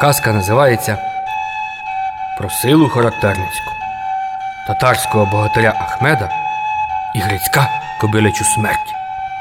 Казка називається «Про силу характерницьку, татарського богатиря Ахмеда і Грицька кобилячу смерть».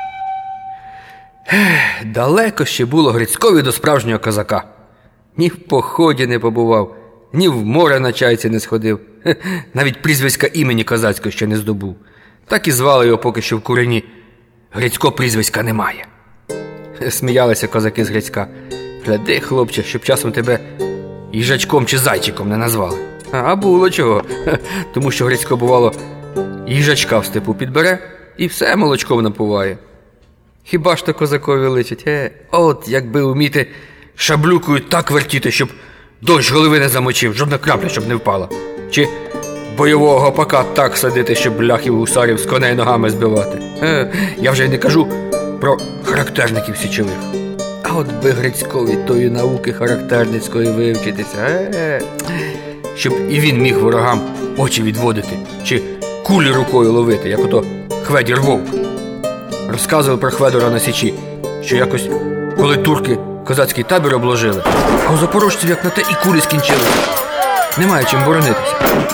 Далеко ще було Грицькові до справжнього козака. Ні в поході не побував, ні в море на чайці не сходив, навіть прізвиська імені козацького ще не здобув. Так і звали його поки що в курені. Грицько прізвиська немає. Сміялися козаки з Грицька. Гляди, хлопче, щоб часом тебе їжачком чи зайчиком не назвали. А було чого. Тому що Грицько, бувало, їжачка в степу підбере і все молочком напуває. Хіба ж то козакові личить? От якби вміти шаблюкою так вертіти, щоб дощ голови не замочив, жодна крапля, щоб не впала. Чи бойового гопака так садити, щоб ляхів гусарів з коней ногами збивати. Я вже й не кажу про характерників січових. А от би Грицькові тої науки характерницької вивчитися, щоб і він міг ворогам очі відводити, чи кулі рукою ловити, як ото Хведір Вовк. Розказував про Хведора на Січі, що якось, коли турки козацький табір обложили, а у запорожців як на те і кулі скінчили. Немає чим боронитися.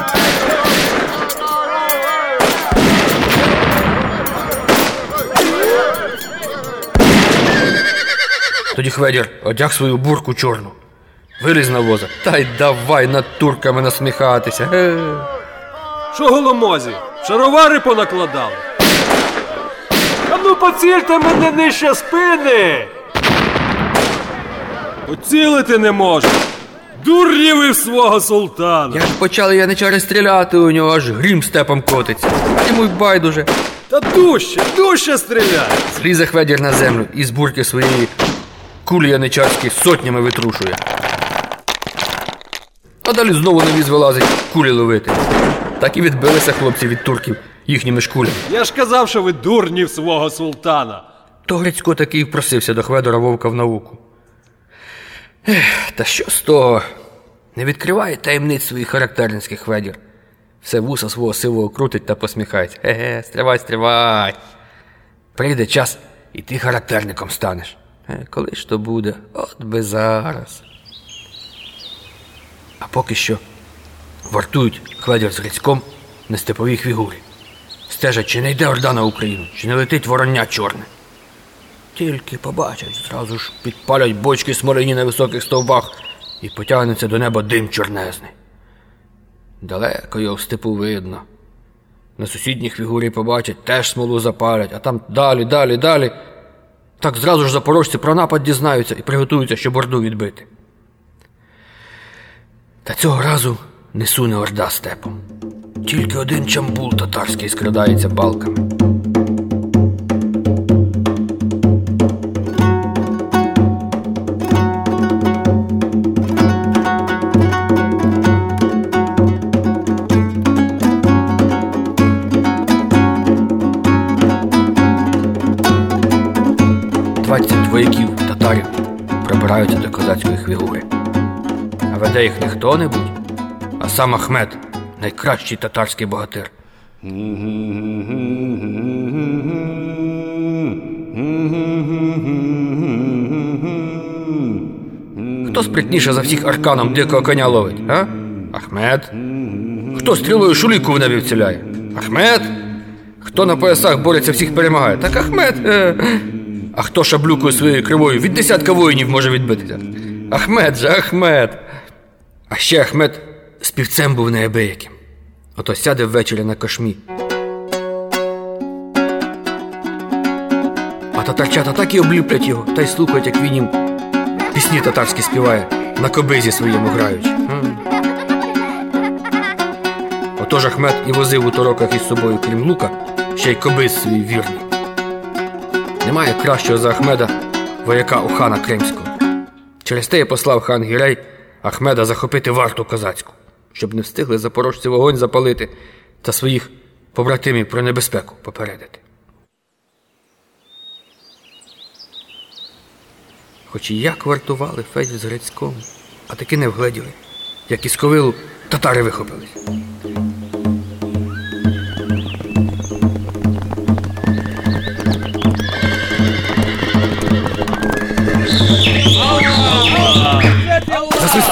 Тоді Хведір одяг свою бурку чорну, виліз на воза, та й давай над турками насміхатися. Що голомозі, шаровари понакладали? А ну поцільте мене нижче спини! Поцілити не можу. Дурні ви в свого султана! Як почали яничари стріляти у нього, аж грім степом котиться. Йому й байдуже. Та дужче стріляй! Злізе Хведір на землю і з бурки своєї кулі яничарські сотнями витрушує. А далі знову на віз вилазить кулі ловити. Так і відбилися хлопці від турків їхніми ж кулями. Я ж казав, що ви дурні в свого султана. То Грицько таки і впросився до Хведора Вовка в науку. Та що з того? Не відкриває таємниць своїх характерницьких Хведір. Все вуса свого сивого крутить та посміхається. Стривай. Прийде час, і ти характерником станеш. Коли ж то буде? От би зараз. А поки що вартують Хведір з Грицьком на степовій хвігурі. Стежать, чи не йде орда на Україну, чи не летить вороння чорне. Тільки побачать, зразу ж підпалять бочки смолині на високих стовбах і потягнеться до неба дим чорнезний. Далеко його в степу видно. На сусідній хвігурі побачать, теж смолу запалять, а там далі. Так зразу ж запорожці про напад дізнаються і приготуються, щоб орду відбити. Та цього разу не суне орда степом. Тільки один чамбул татарський скрадається балками. Вояків татарів пробираються до козацької хвігури. А веде їх не хто-небудь, а сам Ахмед, найкращий татарський богатир. Хто спритніше за всіх арканом дикого коня ловить, а? Ахмед. Хто стрілою шуліку в небі вціляє? Ахмед. Хто на поясах бореться, всіх перемагає? Так Ахмед. А хто шаблюкою своєю кривою від десятка воїнів може відбитися? Ахмед. А ще Ахмед співцем був неабияким. Ото сяде ввечері на кошмі. А татарчата так і обліплять його, та й слухають, як він їм пісні татарські співає, на кобизі своєму граючи. Отож Ахмед і возив у тороках із собою, крім лука, ще й кобиз свій вірний. Немає кращого за Ахмеда вояка у хана Кримського. Через те й послав хан Гірей Ахмеда захопити варту козацьку, щоб не встигли запорожці вогонь запалити та своїх побратимів про небезпеку попередити. Хоч і як вартували Федір з Грицьком, а таки не вгледіли, як із ковилу татари вихопились.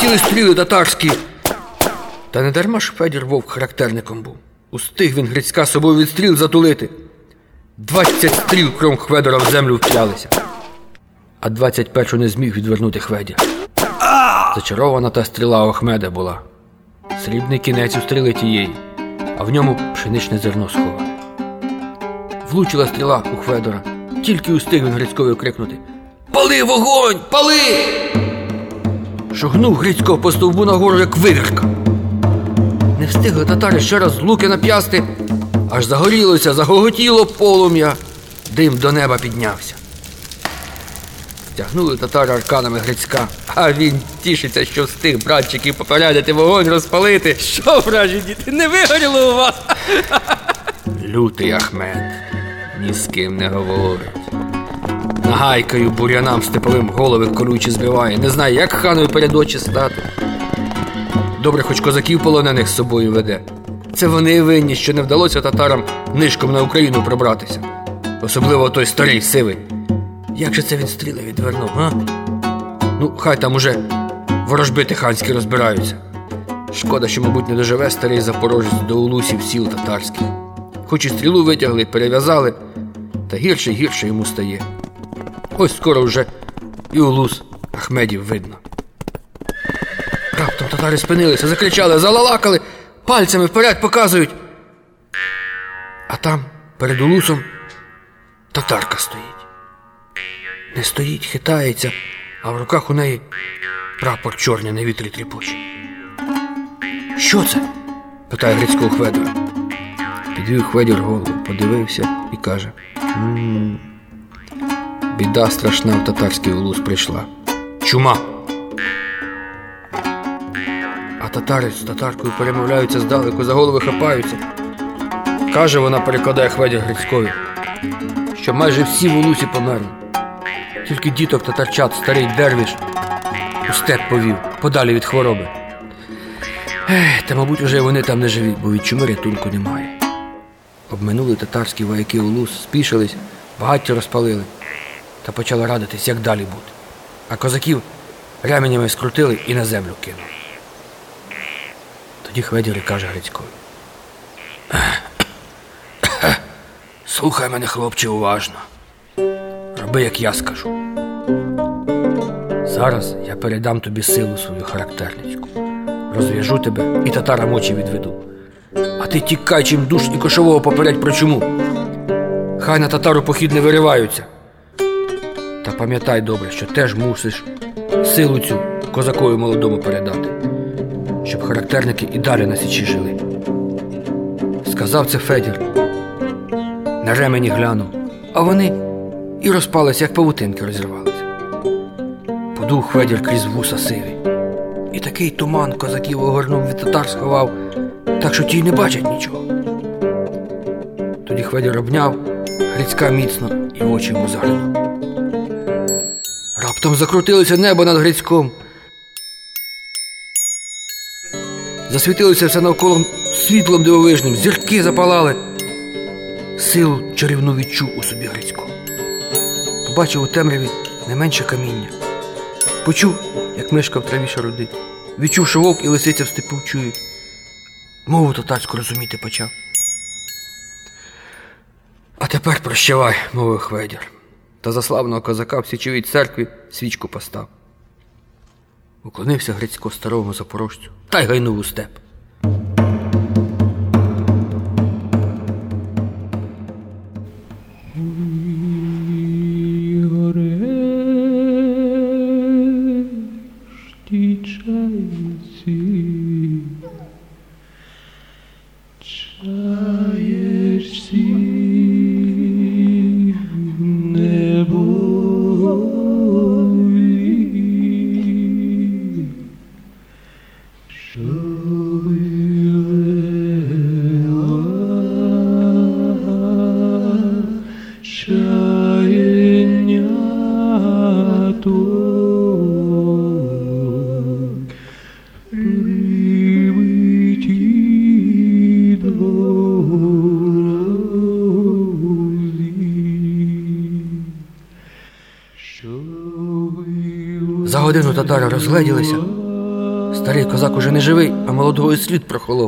полетіли стріли татарські. Та не дарма ж Федір Вовк характерником був. Устиг він Грицька собою від стріл затулити. 20 стріл кром Хведора в землю втялися. А 21-ю не зміг відвернути Хведя. Зачарована та стріла Охмеда була. Срібний кінець у стріли тієї, а в ньому пшеничне зерно сховане. Влучила стріла у Хведора. Тільки устиг він Грицькові крикнути: «Пали вогонь! Пали!» Шогнув Грицько по стовбу нагору, як вивірка. Не встигли татари ще раз луки нап'ясти, аж загорілося, загоготіло полум'я. Дим до неба піднявся. Тягнули татари арканами Грицька, а він тішиться, що встиг братчиків попередити, вогонь розпалити. Що, вражі діти, не вигоріло у вас? Лютий Ахмед ні з ким не говорить. Нагайкою бур'янам степовим голови колючі збиває. Не знає, як ханою перед очі стати. Добре, хоч козаків полонених з собою веде. Це вони винні, що не вдалося татарам нишком на Україну пробратися. Особливо той старий, сивий. Як же це він стріли відвернув, а? Ну, хай там уже ворожбити ханські розбираються. Шкода, що, мабуть, не доживе старий запорожець до улусів сіл татарських. Хоч і стрілу витягли, перев'язали, та гірше й гірше йому стає. Ось скоро вже і улус Ахмедів видно. Раптом татари спинилися, закричали, залалакали, пальцями вперед показують. А там, перед улусом, татарка стоїть. Не стоїть, хитається, а в руках у неї прапор чорний на вітрі тріпоче. «Що це?» – питає Грицько у Хведора. Підвів Хведір голову, подивився і каже: біда страшна в татарський улус прийшла. Чума. А татари з татаркою перемовляються здалеку, за голови хапаються. Каже вона, перекладає Хведір Грицькові, що майже всі в улусі померли. Тільки діток татарчат старий дервіш у степ повів, подалі від хвороби. Та, мабуть, уже вони там не живі, бо від чуми рятунку немає. Обминули татарські вояки улус, спішились, багаття розпалили та почали радитись, як далі бути. А козаків ременями скрутили і на землю кинули. Тоді Хведір і каже Грицькові: слухай мене, хлопче, уважно. Роби, як я скажу. Зараз я передам тобі силу свою характерницьку. Розв'яжу тебе і татарам очі відведу. А ти тікай чим душ і кошового попередь про чуму. Хай на татару похід не вириваються. Та пам'ятай добре, що теж мусиш силу цю козакові молодому передати, щоб характерники і далі на січі жили. Сказав це Федір. На ремені глянув, а вони і розпалися, як павутинки розірвалися. Подув Федір крізь вуса сиві. І такий туман козаків огорнув, від татар сховав, так що ті й не бачать нічого. Тоді Хведір обняв Грицька міцно і в очі йому заглянув. Раптом закрутилося небо над Грицьком. Засвітилося все навколо світлом дивовижним, зірки запалали. Силу чарівну відчув у собі Грицько. Побачив у темряві не менше каміння. Почув, як мишка в траві шарудить. Відчув, що вовк і лисиця в степу чують. Мову татарську розуміти почав. А тепер прощавай, мовив Хведір. Та за славного козака в січовій церкві свічку постав. Уклонився Грицько старому запорожцю та й гайнув у степ. За годину татари розгледілися Старий козак уже не живий, а молодого і слід прохолов.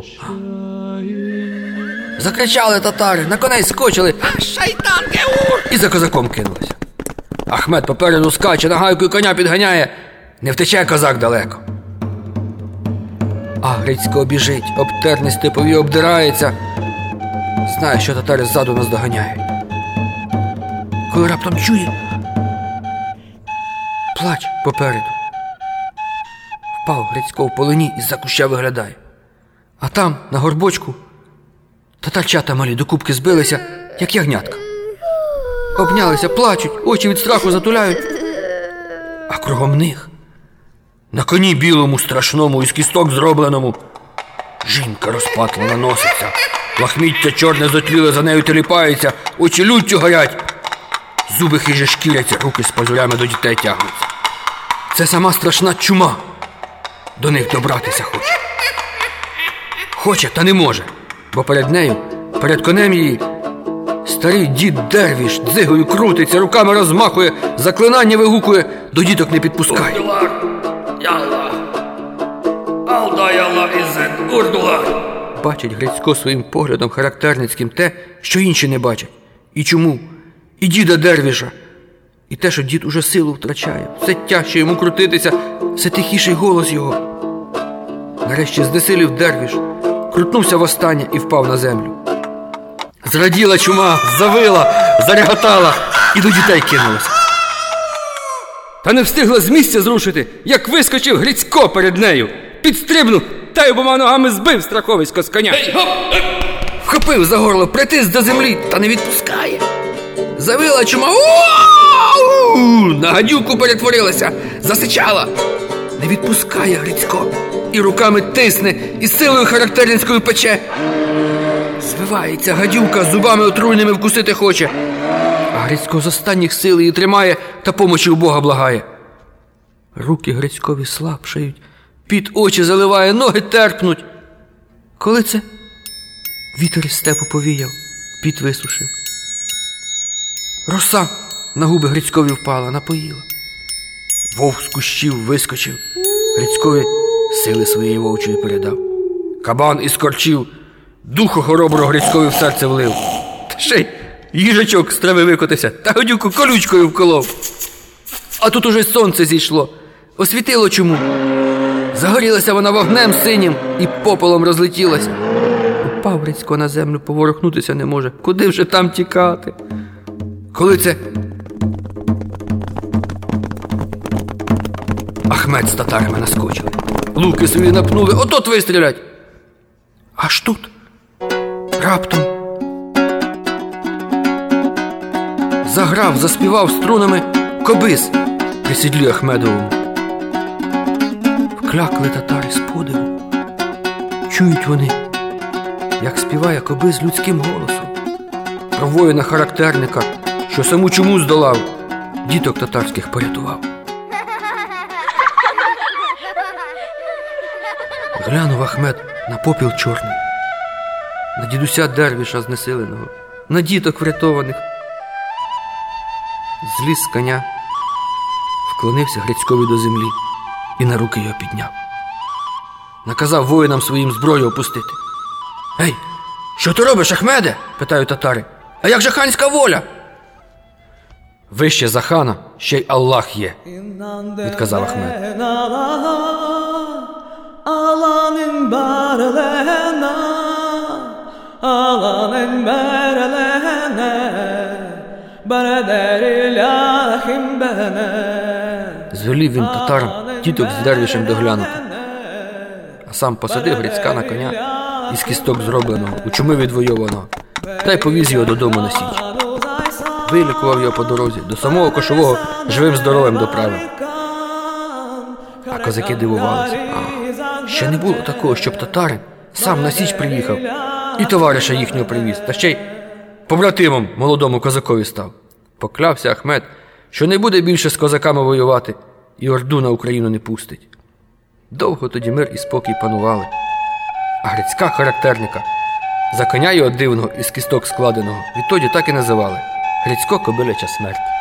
Закричали татари, на коней скочили. Шайтанки, ур! І за козаком кинулися. Ахмед попереду скаче, нагайкою коня підганяє. Не втече козак далеко. А Грицько біжить, обтерне степові обдирається. Знає, що татари ззаду наздоганяють. Коли раптом чує плач попереду. Впав Грицько в полині і з-за куща виглядає. А там, на горбочку, татарчата малі до кубки збилися, як ягнятка. Обнялися, плачуть, очі від страху затуляють. А кругом них, на коні білому, страшному, із кісток зробленому, жінка розпатлана носиться, лахміття чорне зотліле за нею теліпається, очі люттю горять, зуби хижі шкіряться, руки з пазурями до дітей тягнуться. Це сама страшна чума. До них добратися хоче. Хоче, та не може, бо перед нею, перед конем її, старий дід Дервіш дзигою крутиться, руками розмахує, заклинання вигукує, до діток не підпускає. Бачить Грицько своїм поглядом характерницьким те, що інші не бачать. І чому? І діда Дервіша. І те, що дід уже силу втрачає. Все тяжче йому крутитися, все тихіший голос його. Нарешті знесилів Дервіш, крутнувся востаннє і впав на землю. Зраділа чума, завила, зареготала і до дітей кинулася. Та не встигла з місця зрушити, як вискочив Грицько перед нею. Підстрибнув та й обома ногами збив страховисько з коня. Вхопив за горло, притис до землі та не відпускає. Завила чума, на гадюку перетворилася, засичала. Не відпускає Грицько. І руками тисне, і силою характерницькою пече. Звивається гадюка, зубами отруйними вкусити хоче. А Грицько з останніх сил її тримає та помочі у Бога благає. Руки Грицькові слабшають, під очі заливає, ноги терпнуть. Коли це? Вітер із степу повіяв, під висушив. Роса на губи Грицькові впала, напоїла. Вовк з кущів вискочив, Грицькові сили своєї вовчої передав. Кабан із корчів духу хороброго Грицькові в серце влив. Та ще й їжачок з трави викотився, та гадюку колючкою вколов. А тут уже сонце зійшло, освітило чому. Загорілася вона вогнем синім і попелом розлетілася. Упав Грицько на землю, поворухнутися не може. Куди вже там тікати? Коли це? Ахмед з татарами наскочили. Луки свої напнули, от вистрілять. Аж тут, раптом, заграв, заспівав струнами кобис при сідлі Ахмедовому. Вклякли татари з подиву. Чують вони, як співає кобис людським голосом. Про воїна-характерника, що саму чуму здолав, діток татарських порятував. Глянув Ахмед на попіл чорний, на дідуся Дервіша знесиленого, на діток врятованих. Зліз з коня, вклонився Грицькові до землі і на руки його підняв. Наказав воїнам своїм зброю опустити. «Ей, що ти робиш, Ахмеде?» – питають татари. «А як же ханська воля?» «Вище за хана ще й Аллах є», – відказав Ахмед. Звелів він татарам діток з Дервішем доглянути, а сам посадив Грицька на коня із кісток зробленого, у чуми відвойованого, та й повіз його додому на січ. Вилікував його по дорозі, до самого Кошового живим-здоровим доправив. А козаки дивувалися. Ще не було такого, щоб татарин сам на січ приїхав і товариша їхнього привіз, та ще й побратимом молодому козакові став. Поклявся Ахмед, що не буде більше з козаками воювати і орду на Україну не пустить. Довго тоді мир і спокій панували. А Грицька характерника, за коня його дивного із кісток складеного, відтоді так і називали – Грицько Кобиляча смерть.